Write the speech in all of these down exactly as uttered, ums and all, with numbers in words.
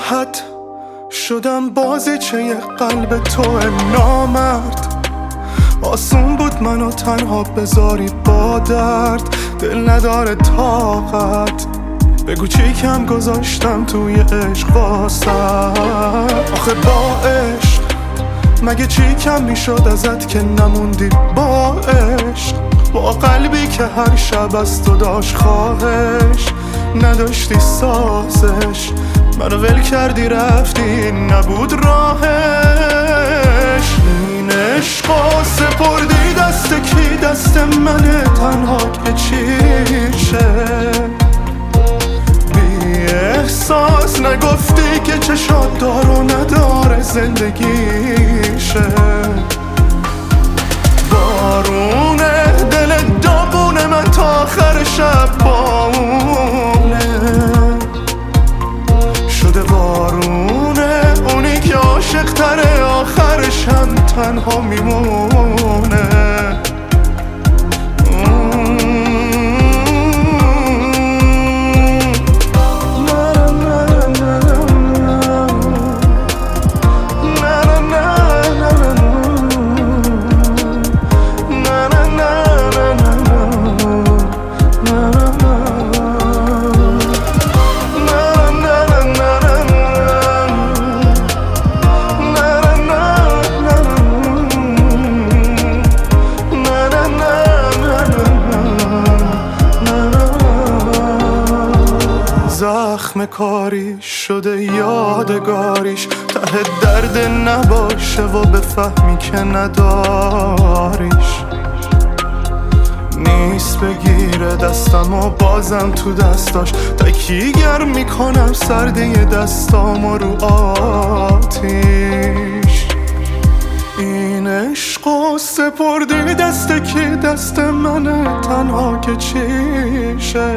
راحت شدم بازیچه یه قلب تو نامرد. آسون بود منو تنها بذاری با درد، دل نداره طاقت. بگو چی کم گذاشتم توی عشق واسه. آخه با عشق مگه چی کم میشد ازت که نموندی با عشق؟ با قلبی که هر شب از تو داشت خواهش، نداشتی سازش، منو ول کردی رفتی نبود راهش. این عشقا سپردی دست کی؟ دست منه تنها که چیشه. بی احساس نگفتی که چشات دار و نداره زندگیشه. بارونه دل داغونه من تا آخر شب بامونه شده. بارونه اونی که عاشق تره آخرش هم تنها میمونه. زخم کاری شده یادگاریش، ته درد نباشه و بفهمی که نداریش. نیست بگیره دستم و بازم تو دستاش تکیگر میکنم سردی دستام و رو آتیش. این عشقو سپردی دست کی؟ دست منه تنها که چیشه.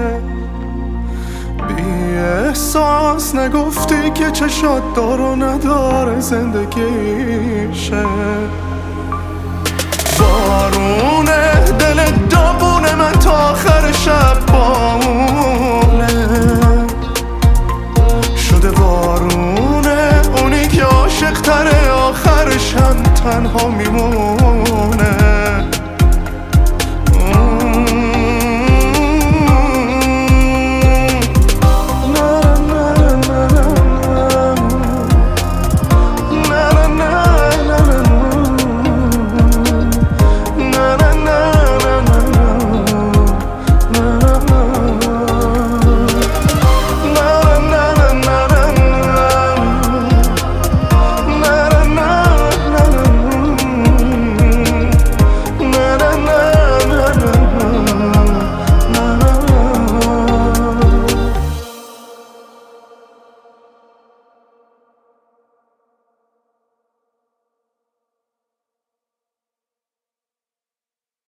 بی احساس نگفتی که چشات دار و نداره زندگیشه. بارونه دل داغونه من تا آخر شب با